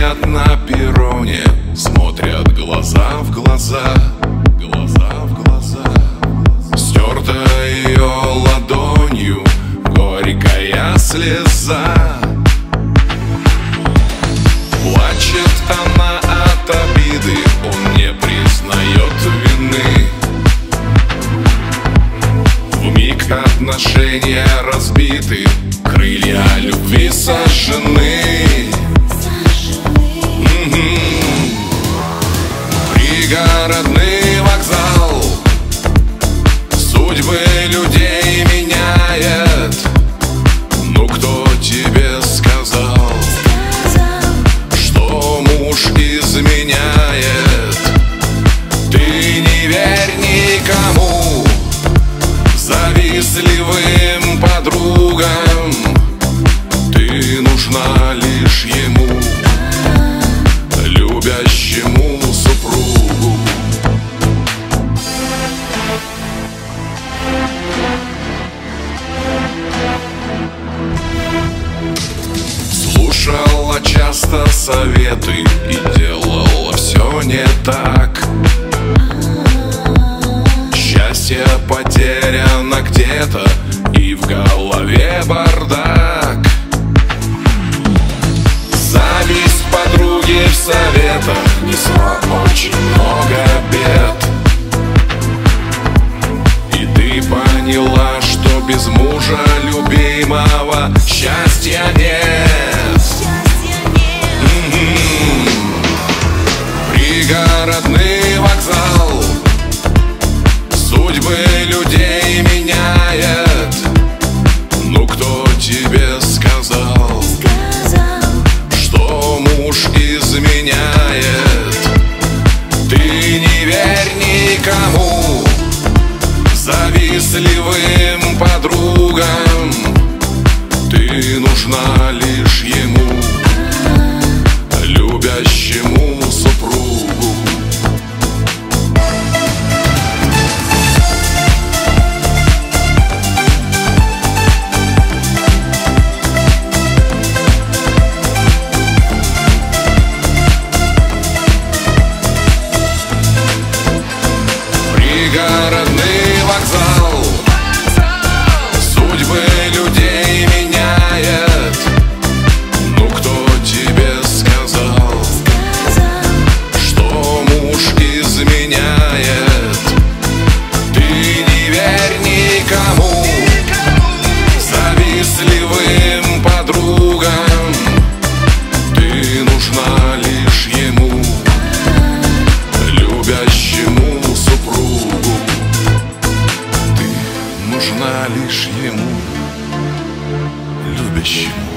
стоят на перроне, смотрят глаза в глаза, глаза в глаза. Стерта ее ладонью горькая слеза. Плачет она от обиды, он не признает вины. Вмиг отношения разбиты, крылья любви сожжены. Пригородный вокзал судьбы людей меняет. Ну кто тебе сказал, что муж изменяет? Ты не верь никому, завистливым подругам. Ты нужна лишь ему, любящему супругу. Слушала часто советы и делала все не так. Счастье потеряно где-то, и в голове бардак. Зависть подруги в советах несла очень много бед. И ты поняла, что без мужа любимого счастья нет. Пригородный вокзал судьбы людей меняет. Ну кто тебе сказал, что муж изменяет? Ты не верь никому, завистливым подругам. Ты нужна лишь ему, любящему супругу. Пригородный вокзал судьбы людей меняет. Ну кто тебе сказал, что муж изменяет? Ты не верь никому, завистливым подругам. Ты нужна лишь ему, любящему супругу. Ты нужна лишь ему, любящему.